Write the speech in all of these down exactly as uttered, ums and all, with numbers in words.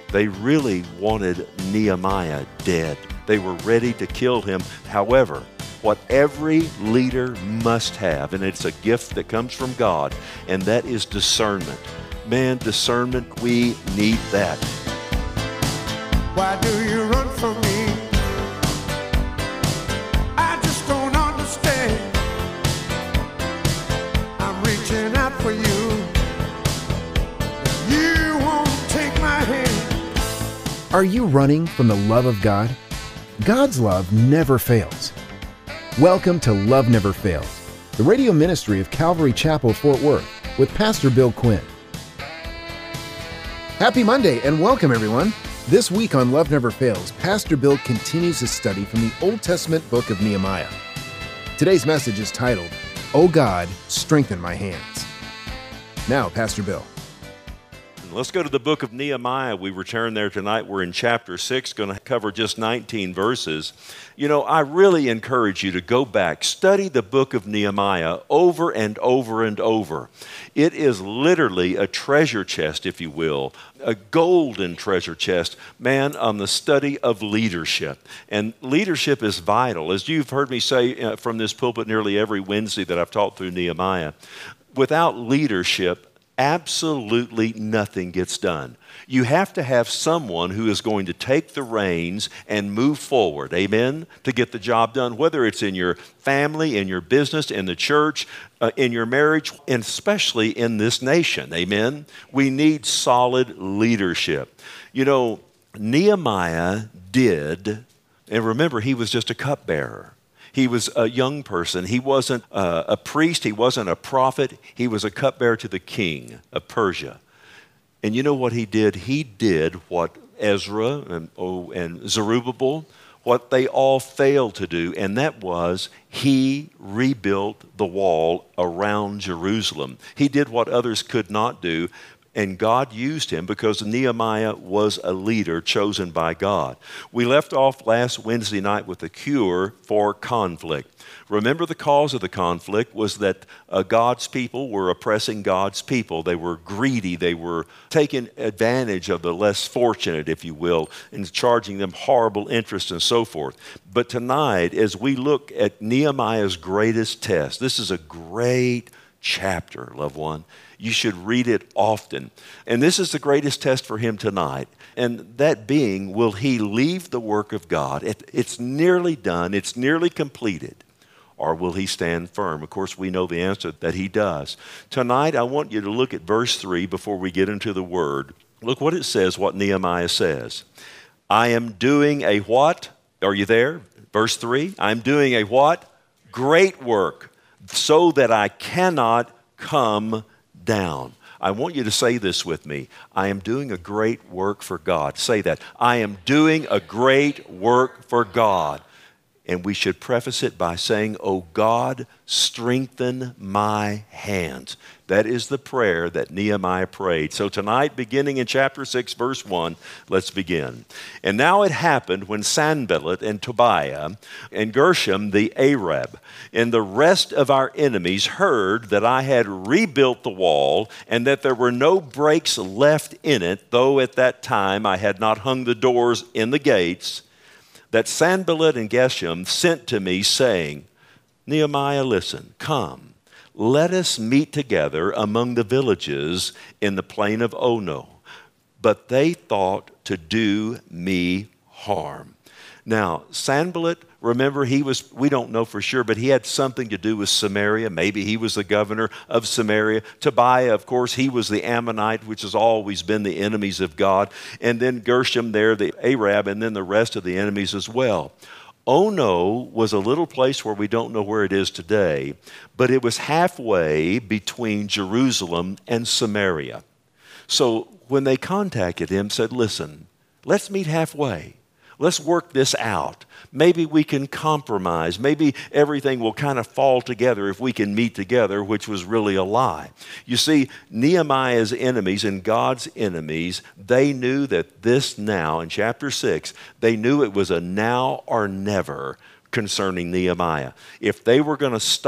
They really wanted Nehemiah dead. They were ready to kill him. However, what every leader must have, and it's a gift that comes from God, and that is discernment. Man, discernment, we need that. Why do you run from me? I just don't understand. I'm reaching out for you. You won't take my hand. Are you running from the love of God? God's love never fails. Welcome to Love Never Fails, the radio ministry of Calvary Chapel, Fort Worth, with Pastor Bill Quinn. Happy Monday and welcome, everyone. This week on Love Never Fails, Pastor Bill continues his study from the Old Testament book of Nehemiah. Today's message is titled, "O God, Strengthen My Hands." Now, Pastor Bill. Let's go to the book of Nehemiah. We return there tonight. We're in chapter six, going to cover just nineteen verses. You know, I really encourage you to go back, study the book of Nehemiah over and over and over. It is literally a treasure chest, if you will, a golden treasure chest, man, on the study of leadership. And leadership is vital. As you've heard me say uh, from this pulpit nearly every Wednesday that I've taught through Nehemiah, without leadership, absolutely nothing gets done. You have to have someone who is going to take the reins and move forward, amen, to get the job done, whether it's in your family, in your business, in the church, uh, in your marriage, and especially in this nation, amen. We need solid leadership. You know, Nehemiah did, and remember, he was just a cupbearer. He was a young person. He wasn't uh, a priest. He wasn't a prophet. He was a cupbearer to the king of Persia. And you know what he did? He did what Ezra and, oh, and Zerubbabel, what they all failed to do, and that was he rebuilt the wall around Jerusalem. He did what others could not do. And God used him because Nehemiah was a leader chosen by God. We left off last Wednesday night with a cure for conflict. Remember, the cause of the conflict was that uh, God's people were oppressing God's people. They were greedy. They were taking advantage of the less fortunate, if you will, and charging them horrible interest and so forth. But tonight, as we look at Nehemiah's greatest test, this is a great chapter, loved one. You should read it often. And this is the greatest test for him tonight. And that being, will he leave the work of God? It, it's nearly done. It's nearly completed. Or will he stand firm? Of course, we know the answer that he does. Tonight, I want you to look at verse three before we get into the word. Look what it says, what Nehemiah says. I am doing a what? Are you there? Verse three. I'm doing a what? Great work, so that I cannot come down. I want you to say this with me. I am doing a great work for God. Say that. I am doing a great work for God. And we should preface it by saying, "Oh God, strengthen my hands." That is the prayer that Nehemiah prayed. So tonight, beginning in chapter six, verse one, let's begin. And now it happened when Sanballat and Tobiah and Gershom the Arab and the rest of our enemies heard that I had rebuilt the wall and that there were no breaks left in it, though at that time I had not hung the doors in the gates, that Sanballat and Geshem sent to me, saying, Nehemiah, listen, come, let us meet together among the villages in the plain of Ono. But they thought to do me harm. Now, Sanballat, remember, he was, we don't know for sure, but he had something to do with Samaria. Maybe he was the governor of Samaria. Tobiah, of course, he was the Ammonite, which has always been the enemies of God. And then Gershom there, the Arab, and then the rest of the enemies as well. Ono was a little place where we don't know where it is today, but it was halfway between Jerusalem and Samaria. So when they contacted him, said, listen, let's meet halfway. Let's work this out. Maybe we can compromise. Maybe everything will kind of fall together if we can meet together, which was really a lie. You see, Nehemiah's enemies and God's enemies, they knew that this now, in chapter six, they knew it was a now or never concerning Nehemiah. If they were going to stop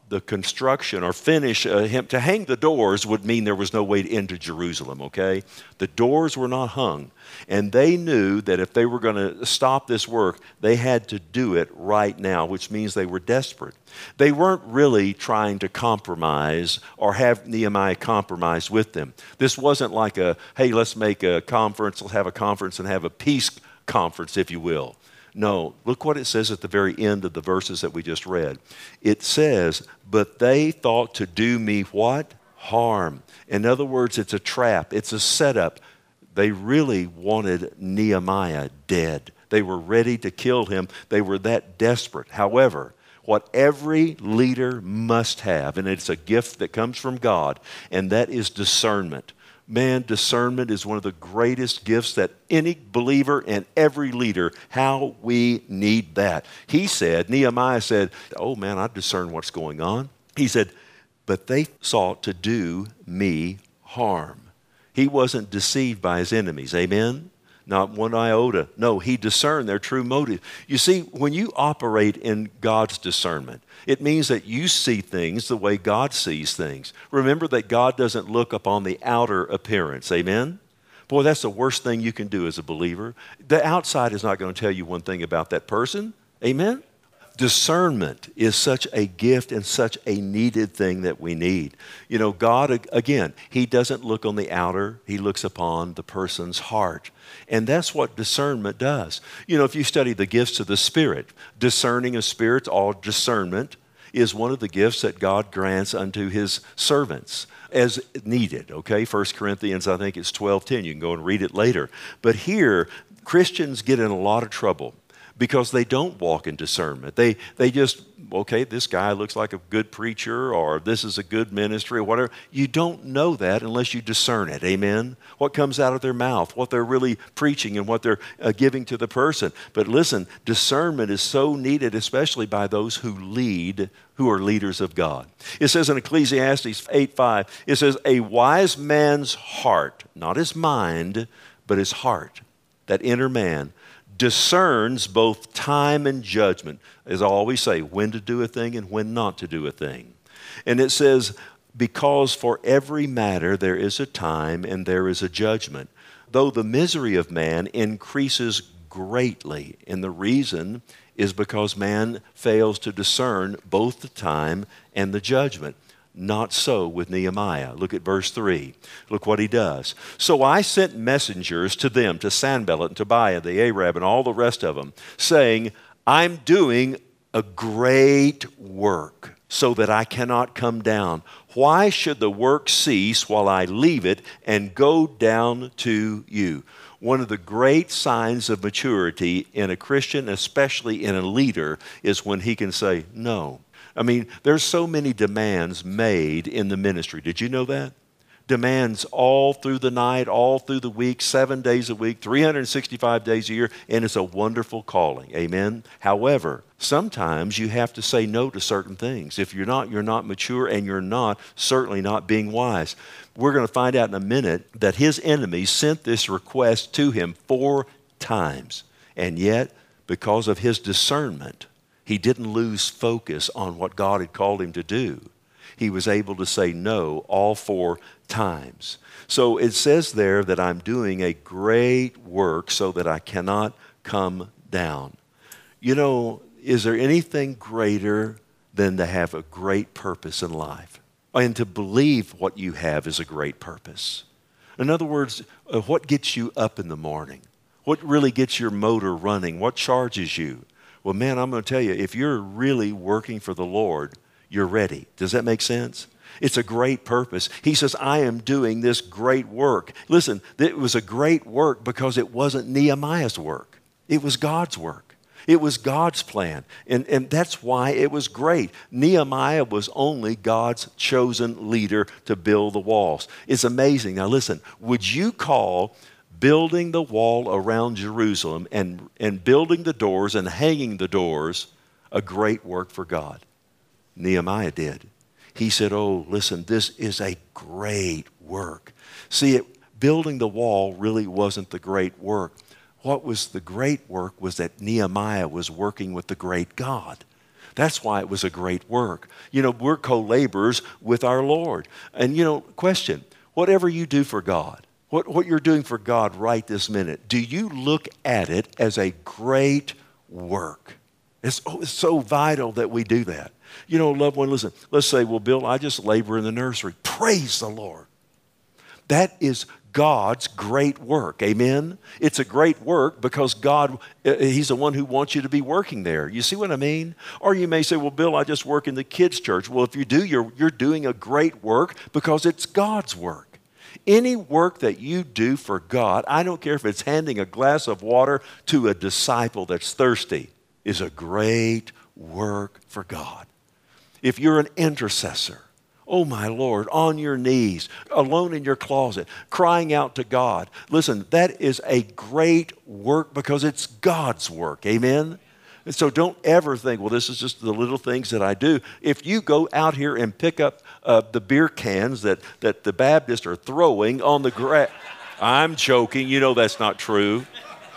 the construction or finish uh, him to hang the doors would mean there was no way into Jerusalem, okay? The doors were not hung. And they knew that if they were going to stop this work, they had to do it right now, which means they were desperate. They weren't really trying to compromise or have Nehemiah compromise with them. This wasn't like a, hey, let's make a conference, let's have a conference and have a peace conference, if you will. No, look what it says at the very end of the verses that we just read. It says, but they thought to do me what? Harm. In other words, it's a trap. It's a setup. They really wanted Nehemiah dead. They were ready to kill him. They were that desperate. However, what every leader must have, and it's a gift that comes from God, and that is discernment. Man, discernment is one of the greatest gifts that any believer and every leader, how we need that. He said, Nehemiah said, oh man, I discern what's going on. He said, but they sought to do me harm. He wasn't deceived by his enemies, amen? Not one iota. No, he discerned their true motive. You see, when you operate in God's discernment, it means that you see things the way God sees things. Remember that God doesn't look upon the outer appearance. Amen? Boy, that's the worst thing you can do as a believer. The outside is not going to tell you one thing about that person. Amen? Discernment is such a gift and such a needed thing that we need. You know, God, again, He doesn't look on the outer. He looks upon the person's heart. And that's what discernment does. You know, if you study the gifts of the Spirit, discerning of spirits, all discernment is one of the gifts that God grants unto His servants as needed, okay? First Corinthians, I think it's twelve ten. You can go and read it later. But here, Christians get in a lot of trouble because they don't walk in discernment. They they just, okay, this guy looks like a good preacher, or this is a good ministry, or whatever. You don't know that unless you discern it, amen? What comes out of their mouth, what they're really preaching and what they're uh, giving to the person. But listen, discernment is so needed, especially by those who lead, who are leaders of God. It says in Ecclesiastes eight five, it says, a wise man's heart, not his mind, but his heart, that inner man, discerns both time and judgment. As I always say, when to do a thing and when not to do a thing. And it says, because for every matter there is a time and there is a judgment, though the misery of man increases greatly. And the reason is because man fails to discern both the time and the judgment. Not so with Nehemiah. Look at verse three. Look what he does. So I sent messengers to them, to Sanballat and Tobiah, the Arab, and all the rest of them, saying, I'm doing a great work so that I cannot come down. Why should the work cease while I leave it and go down to you? One of the great signs of maturity in a Christian, especially in a leader, is when he can say, no. I mean, there's so many demands made in the ministry. Did you know that? Demands all through the night, all through the week, seven days a week, three hundred sixty-five days a year, and it's a wonderful calling. Amen? However, sometimes you have to say no to certain things. If you're not, you're not mature, and you're not, certainly not being wise. We're going to find out in a minute that his enemies sent this request to him four times. And yet, because of his discernment, he didn't lose focus on what God had called him to do. He was able to say no all four times. So it says there that I'm doing a great work so that I cannot come down. You know, is there anything greater than to have a great purpose in life? And to believe what you have is a great purpose. In other words, uh, what gets you up in the morning? What really gets your motor running? What charges you? Well, man, I'm going to tell you, if you're really working for the Lord, you're ready. Does that make sense? It's a great purpose. He says, I am doing this great work. Listen, it was a great work because it wasn't Nehemiah's work. It was God's work. It was God's plan. And, and that's why it was great. Nehemiah was only God's chosen leader to build the walls. It's amazing. Now listen, would you call building the wall around Jerusalem and, and building the doors and hanging the doors a great work for God? Nehemiah did. He said, oh, listen, this is a great work. See, it, building the wall really wasn't the great work. What was the great work was that Nehemiah was working with the great God. That's why it was a great work. You know, we're co-laborers with our Lord. And, you know, question, whatever you do for God, what, what you're doing for God right this minute, do you look at it as a great work? It's, oh, it's so vital that we do that. You know, loved one, listen, let's say, well, Bill, I just labor in the nursery. Praise the Lord. That is God's great work. Amen? It's a great work because God, He's the one who wants you to be working there. You see what I mean? Or you may say, well, Bill, I just work in the kids' church. Well, if you do, you're, you're doing a great work because it's God's work. Any work that you do for God, I don't care if it's handing a glass of water to a disciple that's thirsty, is a great work for God. If you're an intercessor, oh my Lord, on your knees, alone in your closet, crying out to God. Listen, that is a great work because it's God's work. Amen? And so don't ever think, well, this is just the little things that I do. If you go out here and pick up uh, the beer cans that, that the Baptists are throwing on the grass, I'm joking. You know that's not true.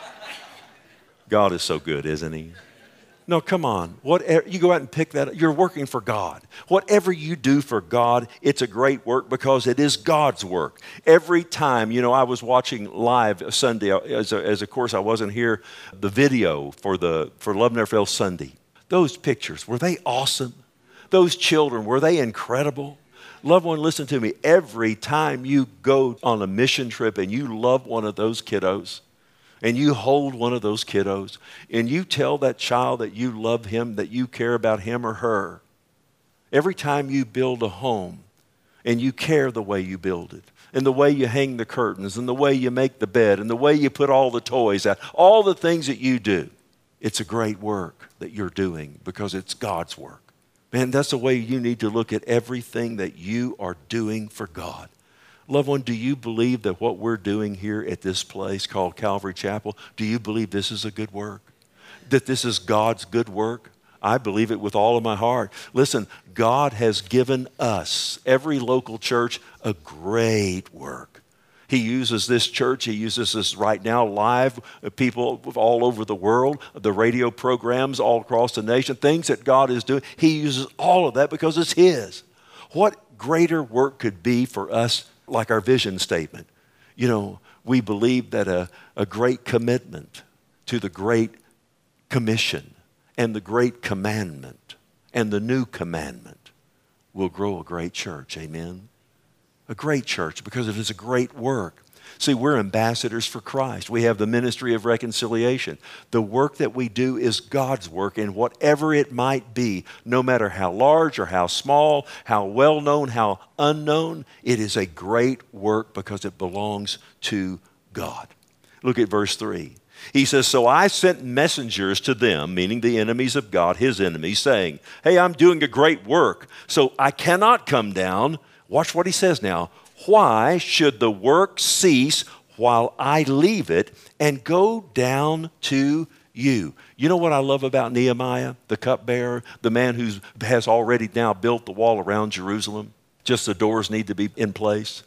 God is so good, isn't He? No, come on. Whatever, you go out and pick that up. You're working for God. Whatever you do for God, it's a great work because it is God's work. Every time, you know, I was watching live Sunday, as, a, as of course I wasn't here, the video for, the, for Love Never Fails Sunday. Those pictures, were they awesome? Those children, were they incredible? Loved one, listen to me. Every time you go on a mission trip and you love one of those kiddos, and you hold one of those kiddos, and you tell that child that you love him, that you care about him or her. Every time you build a home, and you care the way you build it, and the way you hang the curtains, and the way you make the bed, and the way you put all the toys out, all the things that you do, it's a great work that you're doing because it's God's work. Man, that's the way you need to look at everything that you are doing for God. Loved one, do you believe that what we're doing here at this place called Calvary Chapel, do you believe this is a good work? That this is God's good work? I believe it with all of my heart. Listen, God has given us, every local church, a great work. He uses this church, He uses this right now live, people all over the world, the radio programs all across the nation, things that God is doing. He uses all of that because it's His. What greater work could be for us? Like our vision statement. You know, we believe that a, a great commitment to the Great Commission and the Great Commandment and the New Commandment will grow a great church. Amen? A great church because it is a great work. See, we're ambassadors for Christ. We have the ministry of reconciliation. The work that we do is God's work, and whatever it might be, no matter how large or how small, how well-known, how unknown, it is a great work because it belongs to God. Look at verse three. He says, so I sent messengers to them, meaning the enemies of God, His enemies, saying, hey, I'm doing a great work, so I cannot come down. Watch what he says now. Why should the work cease while I leave it and go down to you? You know what I love about Nehemiah, the cupbearer, the man who has already now built the wall around Jerusalem, just the doors need to be in place,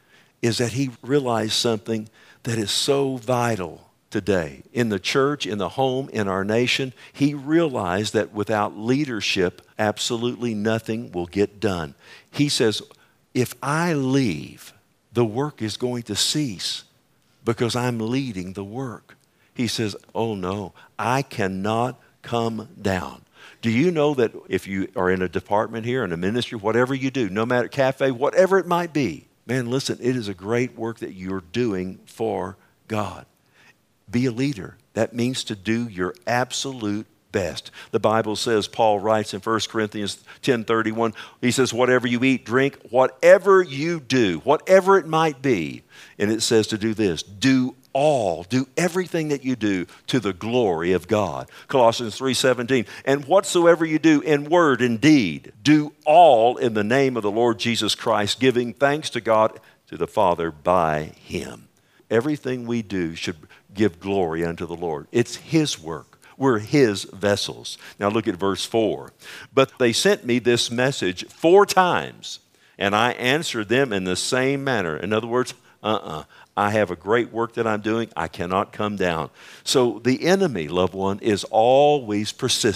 is that he realized something that is so vital today. In the church, in the home, in our nation, he realized that without leadership, absolutely nothing will get done. He says, if I leave, the work is going to cease because I'm leading the work. He says, oh no, I cannot come down. Do you know that if you are in a department here, in a ministry, whatever you do, no matter cafe, whatever it might be, man, listen, it is a great work that you're doing for God. Be a leader. That means to do your absolute best. The Bible says, Paul writes in First Corinthians ten thirty-one, he says, whatever you eat, drink, whatever you do, whatever it might be, and it says to do this, do all, do everything that you do to the glory of God. Colossians three seventeen, and whatsoever you do in word and deed, do all in the name of the Lord Jesus Christ, giving thanks to God, to the Father by Him. Everything we do should give glory unto the Lord. It's His work. We're His vessels. Now look at verse four. But they sent me this message four times, and I answered them in the same manner. In other words, uh-uh. I have a great work that I'm doing. I cannot come down. So the enemy, loved one, is always persistent,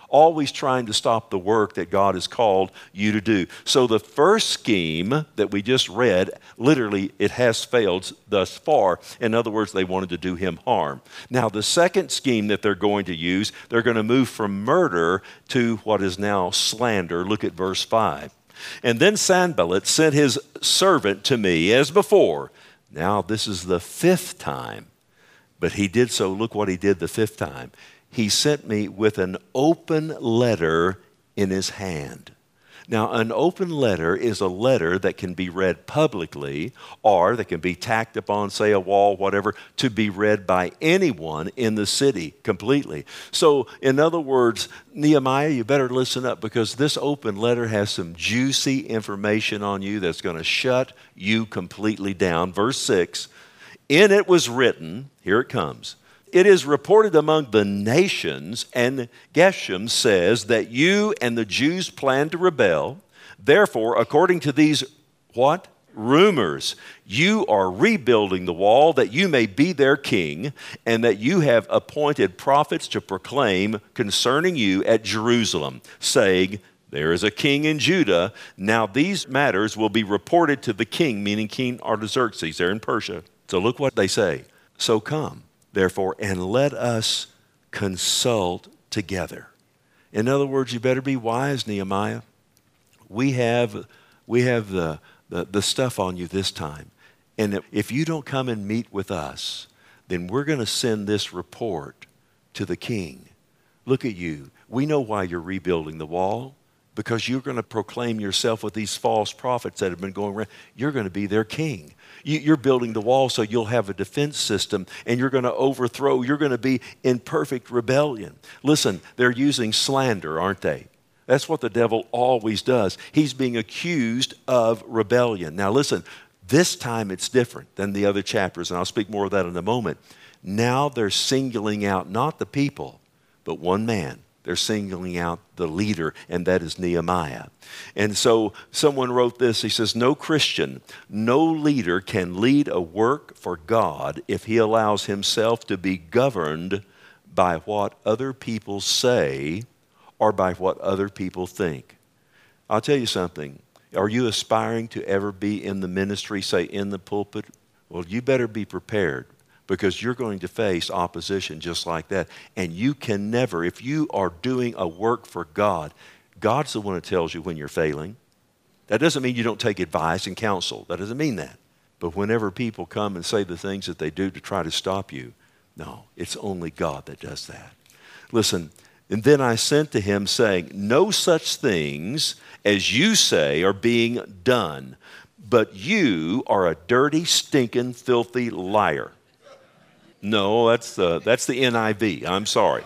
always trying to stop the work that God has called you to do. So the first scheme that we just read, literally, it has failed thus far. In other words, they wanted to do him harm. Now, the second scheme that they're going to use, they're going to move from murder to what is now slander. Look at verse five. And then Sanballat sent his servant to me as before. Now, this is the fifth time. But he did so, look what he did the fifth time. He sent me with an open letter in his hand. Now, an open letter is a letter that can be read publicly or that can be tacked upon, say, a wall, whatever, to be read by anyone in the city completely. So, in other words, Nehemiah, you better listen up because this open letter has some juicy information on you that's going to shut you completely down. Verse six, in it was written, here it comes, it is reported among the nations, and Geshem says that you and the Jews plan to rebel. Therefore, according to these, what? Rumors, you are rebuilding the wall that you may be their king, and that you have appointed prophets to proclaim concerning you at Jerusalem, saying, there is a king in Judah. Now these matters will be reported to the king, meaning King Artaxerxes there in Persia. So look what they say. So come, therefore, and let us consult together. In other words, you better be wise, Nehemiah. We have, we have the, the, the stuff on you this time. And if you don't come and meet with us, then we're going to send this report to the king. Look at you. We know why you're rebuilding the wall. Because you're going to proclaim yourself with these false prophets that have been going around. You're going to be their king. You're building the wall so you'll have a defense system, and you're going to overthrow. You're going to be in perfect rebellion. Listen, they're using slander, aren't they? That's what the devil always does. He's being accused of rebellion. Now listen, this time it's different than the other chapters, and I'll speak more of that in a moment. Now they're singling out not the people, but one man. They're singling out the leader, and that is Nehemiah. And so someone wrote this. He says, no Christian, no leader can lead a work for God if he allows himself to be governed by what other people say or by what other people think. I'll tell you something. Are you aspiring to ever be in the ministry, say in the pulpit? Well, you better be prepared. Because you're going to face opposition just like that. And you can never, if you are doing a work for God, God's the one that tells you when you're failing. That doesn't mean you don't take advice and counsel. That doesn't mean that. But whenever people come and say the things that they do to try to stop you, no, it's only God that does that. Listen, and then I sent to him saying, no such things as you say are being done, but you are a dirty, stinking, filthy liar. No, that's the, that's the N I V. I'm sorry.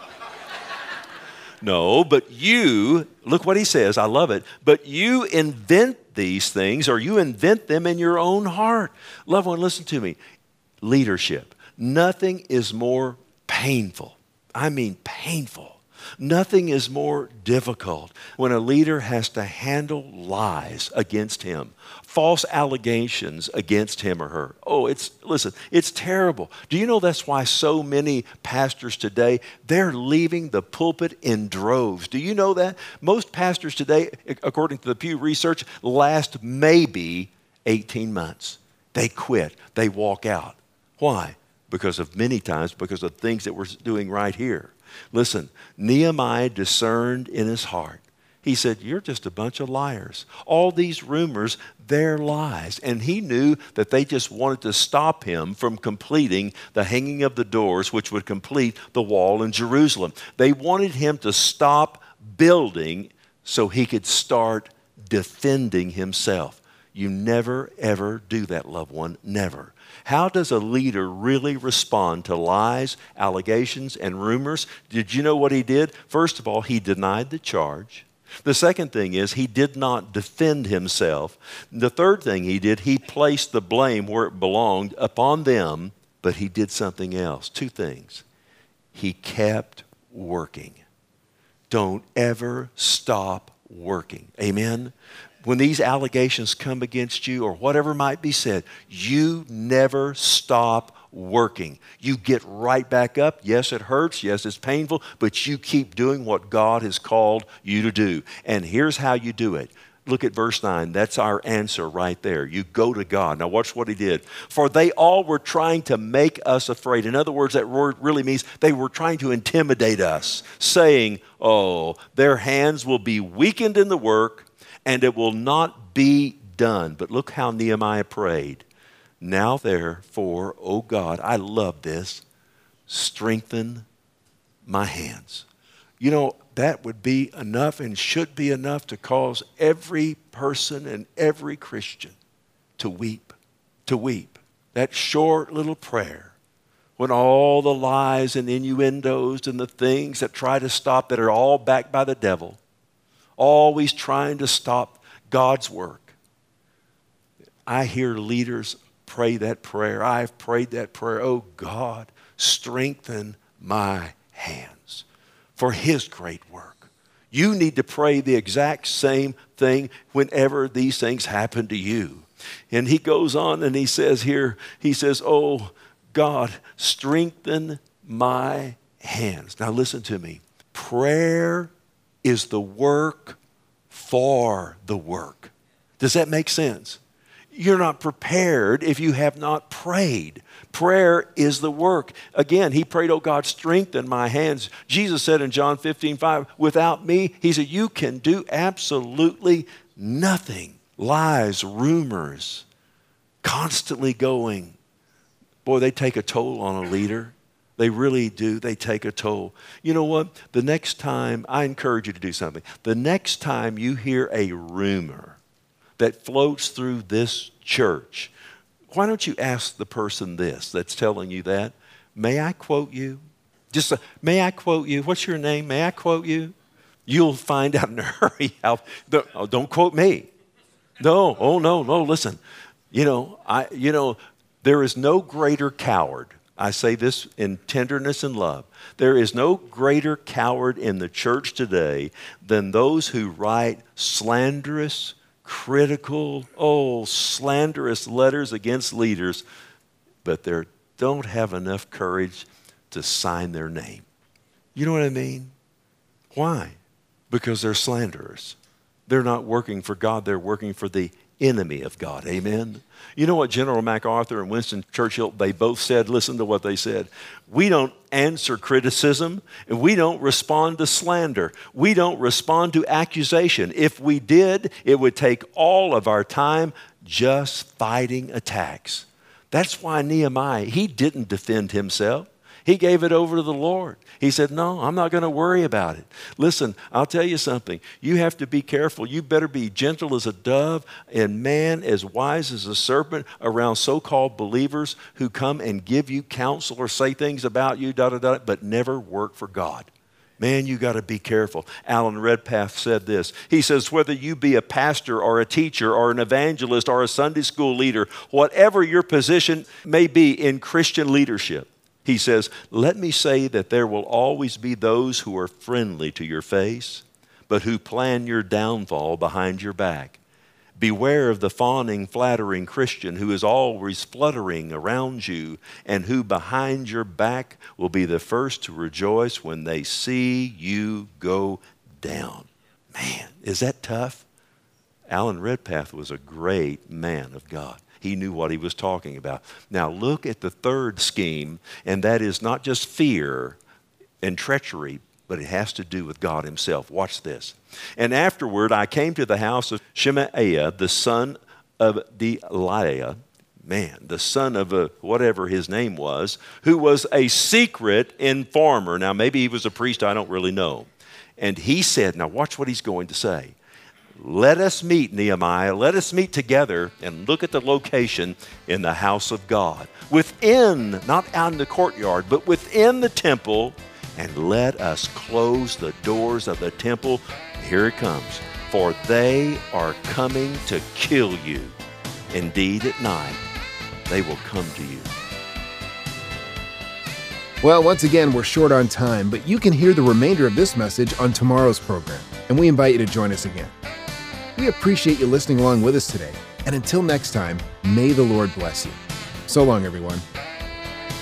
No, but you, look what he says. I love it. But you invent these things, or you invent them in your own heart. Loved one, listen to me. Leadership. Nothing is more painful. I mean painful. Nothing is more difficult when a leader has to handle lies against him, false allegations against him or her. Oh, it's, listen, it's terrible. Do you know that's why so many pastors today, they're leaving the pulpit in droves? Do you know that? Most pastors today, according to the Pew Research, last maybe eighteen months. They quit. They walk out. Why? Because of many times, because of things that we're doing right here. Listen, Nehemiah discerned in his heart. He said, you're just a bunch of liars. All these rumors, they're lies. And he knew that they just wanted to stop him from completing the hanging of the doors, which would complete the wall in Jerusalem. They wanted him to stop building so he could start defending himself. You never, ever do that, loved one. Never. How does a leader really respond to lies, allegations, and rumors? Did you know what he did? First of all, he denied the charge. The second thing is he did not defend himself. The third thing he did, he placed the blame where it belonged upon them, but he did something else. Two things. He kept working. Don't ever stop working. Amen? When these allegations come against you or whatever might be said, you never stop working. You get right back up. Yes, it hurts. Yes, it's painful, but you keep doing what God has called you to do. And here's how you do it. Look at verse nine. That's our answer right there. You go to God. Now watch what he did. For they all were trying to make us afraid. In other words, that word really means they were trying to intimidate us, saying, oh, their hands will be weakened in the work, and it will not be done. But look how Nehemiah prayed. Now therefore, O God, I love this, strengthen my hands. You know, that would be enough and should be enough to cause every person and every Christian to weep, to weep. That short little prayer, when all the lies and innuendos and the things that try to stop, that are all backed by the devil, always trying to stop God's work. I hear leaders pray that prayer. I've prayed that prayer. Oh God, strengthen my hands for his great work. You need to pray the exact same thing whenever these things happen to you. And he goes on and he says here, he says, oh God, strengthen my hands. Now listen to me. Prayer is the work for the work. Does that make sense? You're not prepared if you have not prayed. Prayer is the work. Again, he prayed, oh God, strengthen my hands. Jesus said in John fifteen five, without me, he said, you can do absolutely nothing. Lies, rumors, constantly going. Boy, they take a toll on a leader. They really do. They take a toll. You know what? The next time, I encourage you to do something. The next time you hear a rumor that floats through this church, why don't you ask the person this that's telling you that? May I quote you? Just, uh, may I quote you? What's your name? May I quote you? You'll find out in a hurry how, the, oh, don't quote me. No, oh no, no, listen. You know, I, you know, there is no greater coward. I say this in tenderness and love. There is no greater coward in the church today than those who write slanderous, critical, oh, slanderous letters against leaders, but they don't have enough courage to sign their name. You know what I mean? Why? Because they're slanderers. They're not working for God. They're working for the enemy of God. Amen? You know what General MacArthur and Winston Churchill, they both said? Listen to what they said. We don't answer criticism, and we don't respond to slander. We don't respond to accusation. If we did, it would take all of our time just fighting attacks. That's why Nehemiah, he didn't defend himself. He gave it over to the Lord. He said, no, I'm not going to worry about it. Listen, I'll tell you something. You have to be careful. You better be gentle as a dove and man as wise as a serpent around so-called believers who come and give you counsel or say things about you, da, da, da, but never work for God. Man, you got to be careful. Alan Redpath said this. He says, whether you be a pastor or a teacher or an evangelist or a Sunday school leader, whatever your position may be in Christian leadership, he says, let me say that there will always be those who are friendly to your face, but who plan your downfall behind your back. Beware of the fawning, flattering Christian who is always fluttering around you and who behind your back will be the first to rejoice when they see you go down. Man, is that tough? Alan Redpath was a great man of God. He knew what he was talking about. Now look at the third scheme, and that is not just fear and treachery, but it has to do with God himself. Watch this. And afterward I came to the house of Shemaiah, the son of Delaiah, man, the son of a, whatever his name was, who was a secret informer. Now maybe he was a priest, I don't really know. And he said, now watch what he's going to say. Let us meet, Nehemiah. Let us meet together and look at the location in the house of God. Within, not out in the courtyard, but within the temple, and let us close the doors of the temple. Here it comes. For they are coming to kill you. Indeed, at night, they will come to you. Well, once again, we're short on time, but you can hear the remainder of this message on tomorrow's program, and we invite you to join us again. We appreciate you listening along with us today, and until next time, may the Lord bless you. So long, everyone.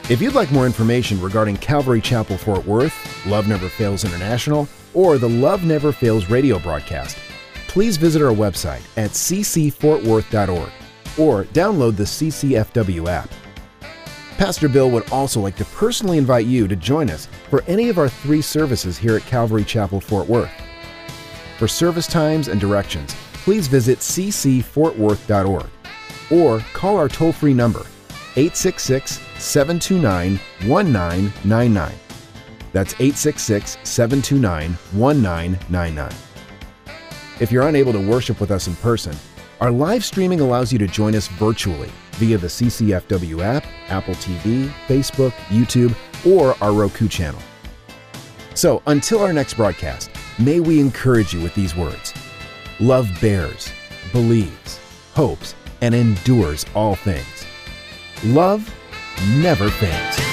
If you'd like more information regarding Calvary Chapel Fort Worth, Love Never Fails International, or the Love Never Fails radio broadcast, please visit our website at c c fort worth dot org or download the C C F W app. Pastor Bill would also like to personally invite you to join us for any of our three services here at Calvary Chapel Fort Worth. For service times and directions, please visit c c fort worth dot org or call our toll-free number, eight six six, seven two nine, one nine nine nine. That's eight six six, seven two nine, one nine nine nine. If you're unable to worship with us in person, our live streaming allows you to join us virtually via the C C F W app, Apple T V, Facebook, YouTube, or our Roku channel. So until our next broadcast, may we encourage you with these words. Love bears, believes, hopes, and endures all things. Love never fails.